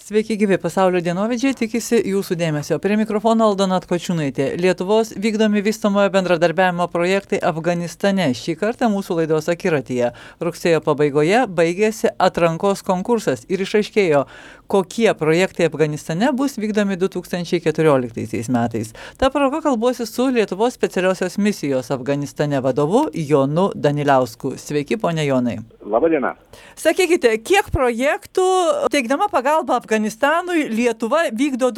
Sveiki gyvi, pasaulio dienovidžiai tikisi jūsų dėmesio. Prie mikrofono Aldona Atkočiūnaitė. Lietuvos vykdomi vystomojo bendradarbiavimo projektai Afganistane. Šį kartą mūsų laidos akiratyje. Rugsėjo pabaigoje baigėsi atrankos konkursas ir išaiškėjo, kokie projektai Afganistane bus vykdomi 2014 metais. Ta proga kalbuosi su Lietuvos specialiosios misijos Afganistane vadovu Jonu Daniliausku. Sveiki, ponia Jonai. Labadiena. Sakykite, kiek projektų teikdama pagalbą Afganistanui Lietuva vykdo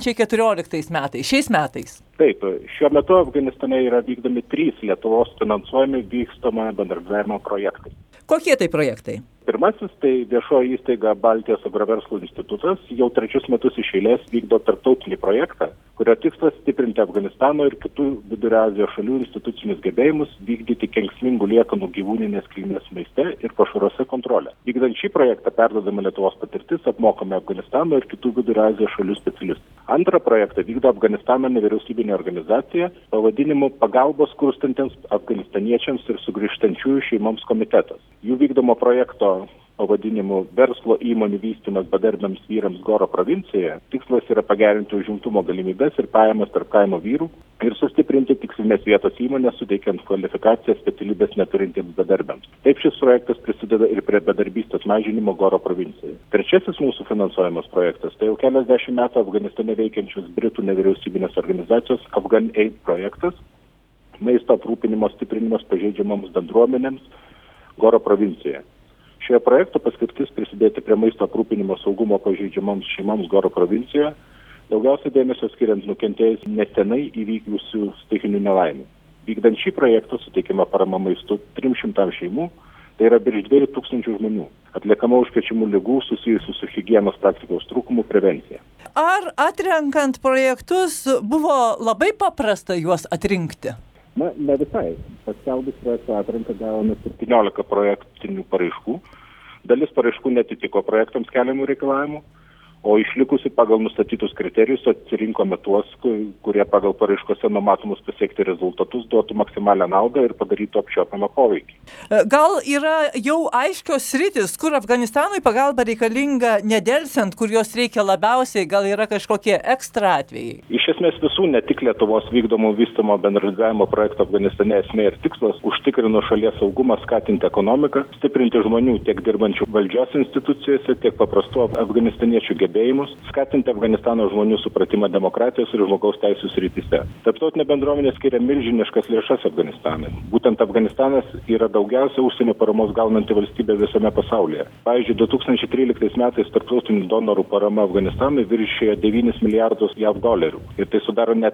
2014 metais, šiais metais? Taip, šiuo metu Afganistane yra vykdomi 3 Lietuvos finansuojami vystomojo bendradarbiavimo projektai. Kokie tai projektai? Pirmasis tai viešoji įstaiga Baltijos agroverslo institutas jau 3 metus iš eilės vykdo tarptautinį projektą, kurio tikslas stiprinti Afganistano ir kitų Vidurio Azijos šalių institucinius gebėjimus vykdyti kenksmingų liekanų gyvūninės kilmės maiste ir pašaruose kontrolę. Vykdant šį projektą perdodama Lietuvos patirtis, apmokome Afganistano ir kitų Vidurio Azijos šalių specialistų. Antrą projektą vykdo Afganistano nevyriausybinė organizacija pavadinimu Pagalbos skurstantiems afganistaniečiams ir sugrįžtančiųjų šeimoms komitetas. Jų vykdomo projekto pavadinimu Verslo įmonių vystymas bedarbiams vyrams Goro provincijoje tikslas yra pagerinti užimtumo galimybes ir pajamas tarp kaimo vyrų ir sustiprinti tikslinės vietos įmonės, suteikiant kvalifikaciją specialybės neturintiems bedarbiams. Taip šis projektas prisideda ir prie bedarbystės mažinimo Goro provincijoje. Trečiasis mūsų finansuojamas projektas tai jau keliasdešimt metų Afganistane veikiančios Britų nevyriausybinės organizacijos Afghan Aid projektas, maisto aprūpinimo stiprinimas pažeidžiamoms bendruomenėms Goro provincijoje. Šioje projekto paskirtis prisidėti prie maisto aprūpinimo saugumo pažeidžiamoms šeimoms Goro provincijoje, daugiausiai dėmesio skiriant nukentėjus nesenai įvykusių stichinių nelaimių. Vykdant šį projektą suteikiama parama maistu 300 šeimų, tai yra virš 2000 žmonių, atliekama užkrečiamų ligų susijusių su higienos praktikos trūkumu prevencija. Ar atrenkant projektus buvo labai paprasta juos atrinkti? Na, ne visai. Paskelbus projekto atranką gavome 17 projektinių paraiškų. Dalis paraiškų netitiko projektams keliamų reikalavimų, o išlikusi pagal nustatytus kriterijus atsirinkome tuos, kurie pagal paraiškose numatomus pasiekti rezultatus duotų maksimalią naudą ir padarytų apčiuopiamą poveikį. Gal yra jau aiškios sritis, kur Afganistanui pagalba reikalinga nedelsiant, kur jos reikia labiausiai, gal yra kažkokie ekstra atvejai? Iš esmės visų, ne tik Lietuvos vykdomų vystomo bendradarbiavimo projektų Afganistane esmė ir tikslas užtikrino šalies saugumą, skatinti ekonomiką, stiprinti žmonių tiek dirbančių valdžios institucijose, tiek paprastų afganistaniečių gebėjimus, skatinti Afganistano žmonių supratimą demokratijos ir žmogaus teisų srityse. Tarptautinė bendruomenė skiria milžiniškas lėšas Afganistanui. Būtent Afganistanas yra daugiausia užsienio paramos gaunanti valstybė visame pasaulyje. Pavyzdžiui, 2013 metais tarptautinių donorų parama Afganistanui viršėjo 9 milijardus JAV dolerių. Ir tai sudaro net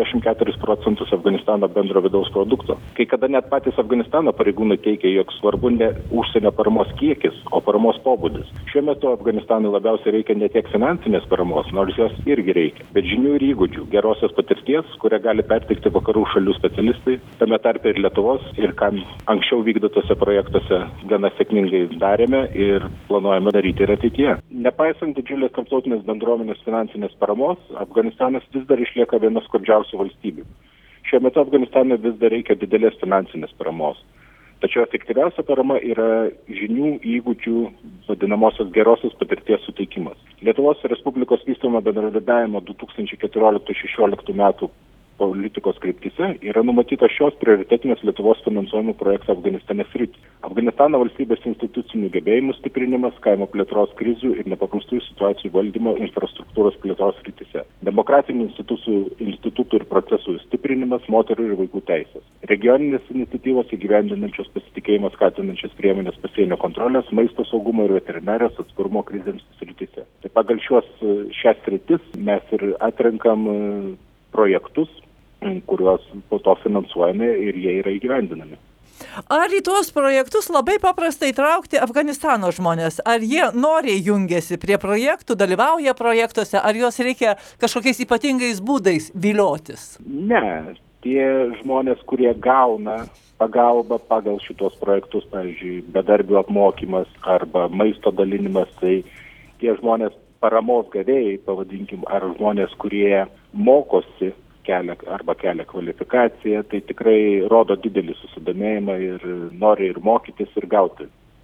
44% Afganistano bendro vidaus produkto. Kai kada net patys Afganistano pareigūnai teigia, jog svarbu ne užsienio paramos kiekis, o paramos pobūdis. Šiuo metu Afganistanui labiausiai reikia ne tiek finansinės paramos, nors jos irgi reikia, bet žinių ir įgūdžių, gerosios patirties, kurią gali perteikti vakarų šalių specialistai, tame tarpe ir Lietuvos, ir ką anksčiau vykdytose projektuose gana sėkmingai darėme ir planuojame daryti ir ateityje. Nepaisant didžiulės tarptautinės bendruomenės finansinės paramos, Afganistanas vis dar išlieka viena skurdžiausių valstybių. Šiuo metu Afganistane vis dar reikia didelės finansinės paramos. Tačiau efektyviausia parama yra žinių, įgūdžių, vadinamosios gerosios patirties suteikimas. Lietuvos Respublikos vystomo bendradarbiavimo 2014-2016 metų politikos kryptyse yra numatyta šios prioritetinės Lietuvos finansuojamų projektų Afganistane sritys. Afganistano valstybės institucinių gebėjimų stiprinimas, kaimo plėtros krizių ir nepaprastųjų situacijų valdymo infrastruktūros plėtros srityse. Demokratinių institutų ir procesų stiprinimas, moterų ir vaikų teisės. Regioninės iniciatyvos įgyvendinančios pasitikėjimą skatinančias priemonės pasienio kontrolės, maisto saugumo ir veterinarijos atsparumo krizėms srityse. Tai pagal šias sritis mes ir atrenkam projektus, kuriuos po to finansuojame ir jie yra įgyvendinami. Ar į tuos projektus labai paprasta įtraukti Afganistano žmonės? Ar jie noriai jungiasi prie projektų, dalyvauja projektuose, ar juos reikia kažkokiais ypatingais būdais viliotis? Ne, tie žmonės, kurie gauna pagalbą pagal šitos projektus, pavyzdžiui, bedarbių apmokymas arba maisto dalinimas, tai tie žmonės paramos gavėjai, pavadinkim, ar žmonės, kurie mokosi kelia kvalifikaciją, tai tikrai rodo didelį susidomėjimą ir nori ir mokytis, ir gauti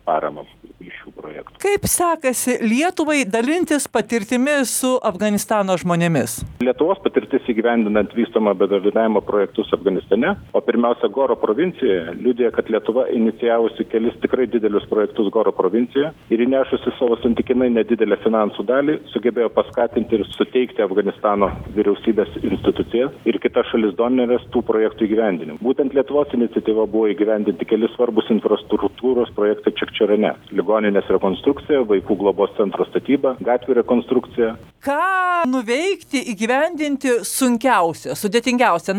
paramą iš šių projektų. Kaip sekasi Lietuvai dalintis patirtimi su Afganistano žmonėmis? Lietuvos patirtis įgyvendinant vystomą bendradarbiavimo projektus Afganistane, o pirmiausia Goro provincijoje, liudija, kad Lietuva inicijavusi kelis tikrai didelius projektus Goro provincijoje ir įnešusi savo santykinai nedidelę finansų dalį, sugebėjo paskatinti ir suteikti Afganistano vyriausybės institucijas ir kitas šalis donorės tų projektų įgyvendinimui. Būtent Lietuvos iniciatyva buvo įgyvendinti keli svarbus infrastruktūros projektai Čekčerane. Ligoninės rekonstrukcija, vaikų globos centro statyba, gatvių rekonstrukcija. Ką nuveikti, įgyvendinti sunkiausia, sudėtingiausia?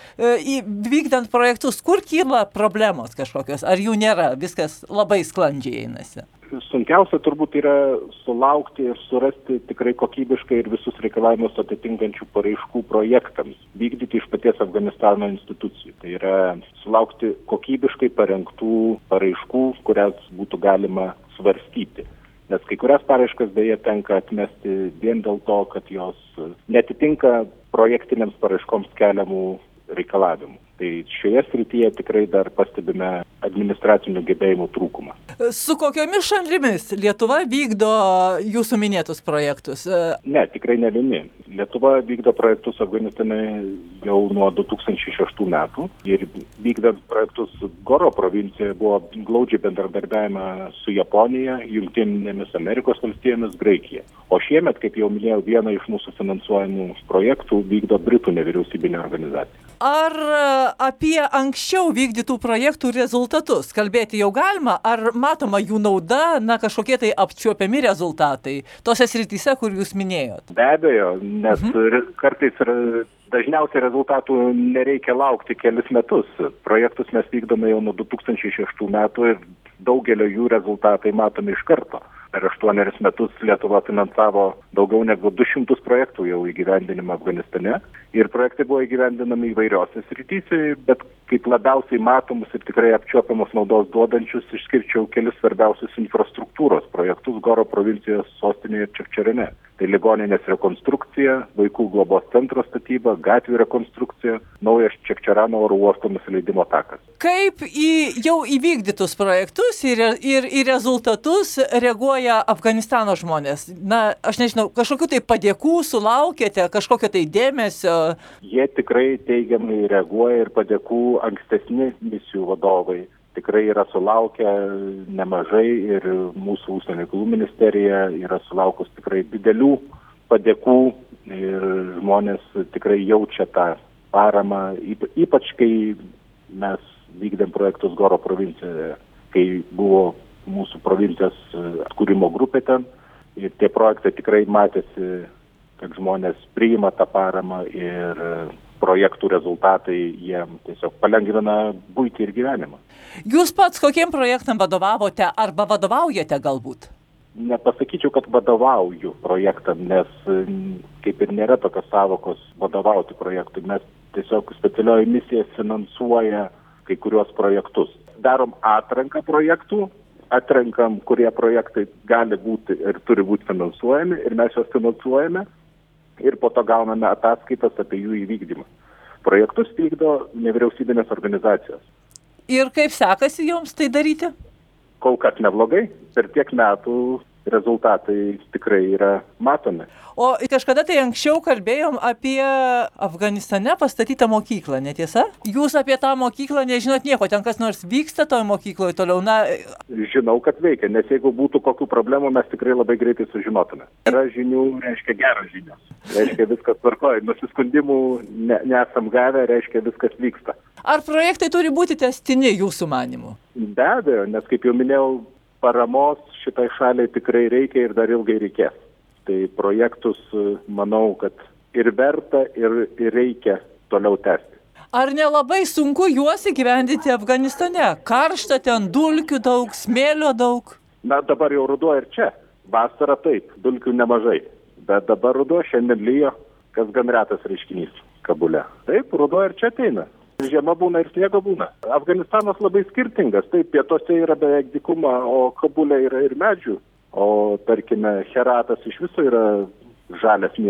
Vykdant projektus, kur kyla problemos kažkokios? Ar jų nėra? Viskas labai sklandžiai einasi. Sunkiausia turbūt yra sulaukti ir surasti tikrai kokybiškai ir visus reikalavimus atitinkančių paraiškų projektams, vykdyti iš paties Afganistano institucijų. Tai yra sulaukti kokybiškai parengtų paraiškų, kurias būtų galima svarstyti. Nes kai kurias paraiškas beje tenka atmesti vien dėl to, kad jos netitinka projektinėms paraiškoms keliamų reikalavimų. Tai šioje srityje tikrai dar pastebime administracinių gebėjimų trūkumą. Su kokiomis šalimis Lietuva vykdo jūsų minėtus projektus? Ne, tikrai ne vieni. Lietuva vykdo projektus Afganistane jau nuo 2006 metų ir vykdant projektus Goro provincijoje buvo glaudžiai bendradarbiavimą su Japonija, Jungtinėmis Amerikos valstijomis, Graikija. O šiemet, kaip jau minėjau, vieną iš mūsų finansuojamų projektų vykdo Britų nevyriausybinė organizacija. Ar apie anksčiau vykdytų projektų rezultatus kalbėti jau galima? Ar matoma jų nauda, kažkokie tai apčiuopiami rezultatai tose srityse, kur jūs minėjot? Be abejo, nes kartais dažniausiai rezultatų nereikia laukti kelis metus. Projektus mes vykdome jau nuo 2006 metų ir daugelio jų rezultatai matomi iš karto. Per 8 metus Lietuva finansavo daugiau negu 200 projektų jau įgyvendinimą Afganistane ir projektai buvo įgyvendinami įvairiose srityse, bet kaip labiausiai matomus ir tikrai apčiuopiamus naudos duodančius išskirčiau kelis svarbiausius infrastruktūros projektus Goro provincijos sostinėje Čekčerane. Tai ligoninės rekonstrukcija, vaikų globos centro statyba, gatvių rekonstrukcija, naujas Čekčerano oro uosto nusileidimo takas. Kaip į jau įvykdytus projektus ir į rezultatus reaguoja Afganistano žmonės? Aš nežinau, kažkokių tai padėkų sulaukėte, kažkokio tai dėmesio? Jie tikrai teigiamai reaguoja ir padėkų ankstesni misijų vadovai. Tikrai yra sulaukę nemažai ir mūsų užsienio reikalų ministerija yra sulaukus tikrai didelių padėkų ir žmonės tikrai jaučia tą paramą, ypač kai mes vykdėm projektus Goro provincijoje, kai buvo mūsų provincijos atkūrimo grupė ten ir tie projektai tikrai matėsi, kad žmonės priima tą paramą ir projektų rezultatai jiem tiesiog palengvina buitį ir gyvenimą. Jūs pats kokiem projektam vadovavote arba vadovaujate galbūt? Nepasakyčiau, kad vadovauju projektam, nes kaip ir nėra tokios savokos vadovauti projektui. Mes tiesiog specialioji misija finansuoja kai kuriuos projektus. Darom atranką projektų, atrenkam, kurie projektai gali būti ir turi būti finansuojami ir mes juos finansuojame ir po to gauname ataskaitas apie jų įvykdymą. Projektus vykdo nevyriausybinės organizacijos. Ir kaip sekasi joms tai daryti? Kol kas neblogai. Per tiek metų rezultatai tikrai yra matomi. O kažkada tai anksčiau kalbėjom apie Afganistane pastatytą mokyklą, netiesa? Jūs apie tą mokyklą nežinot nieko, ten kas nors vyksta toje mokykloje toliau? Žinau, kad veikia, nes jeigu būtų kokių problemų, mes tikrai labai greitai sužinotume. Yra žinių, reiškia geros žinios. Reiškia viskas tvarkoja. Nusiskundimų nesam gavę, reiškia viskas vyksta. Ar projektai turi būti tęstini jūsų manymu? Be abejo, nes kaip jau minėjau, paramos šitai šaliai tikrai reikia ir dar ilgai reikės. Tai projektus, manau, kad ir verta, ir reikia toliau tęsti. Ar nelabai sunku juos įgyvendinti Afganistane? Karšta ten, dulkių daug, smėlio daug? Dabar jau ruduo ir čia. Vasara taip, dulkių nemažai. Bet dabar ruduo, šiandien lyjo, kas gan retas reiškinys Kabule. Taip, ruduo ir čia ateina. Žiema būna ir sniego būna. Afganistanas labai skirtingas. Taip, pietuose yra beveik dykuma, o Kabule yra ir medžių. O, tarkime, Heratas iš viso yra žalias miestas.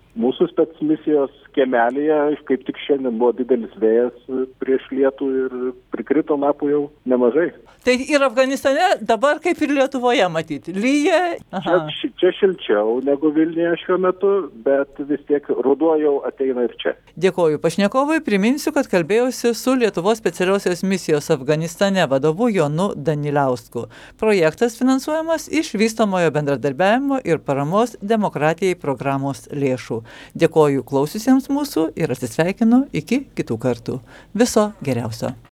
Mūsų specmisijos kiemelyje kaip tik šiandien buvo didelis vėjas prieš lietų ir prikrito lapų jau nemažai. Tai ir Afganistane dabar kaip ir Lietuvoje matyti. Lyja. Čia šilčiau negu Vilniuje šiuo metu, bet vis tiek ruduo jau ateina ir čia. Dėkoju pašnekovui, priminsiu, kad kalbėjausi su Lietuvos specialiosios misijos Afganistane vadovu Jonu Daniliausku. Projektas finansuojamas iš vystomojo bendradarbiavimo ir paramos demokratijai programos lėšų. Dėkoju klausiusiems mūsų ir atsisveikinu iki kitų kartų. Viso geriausio.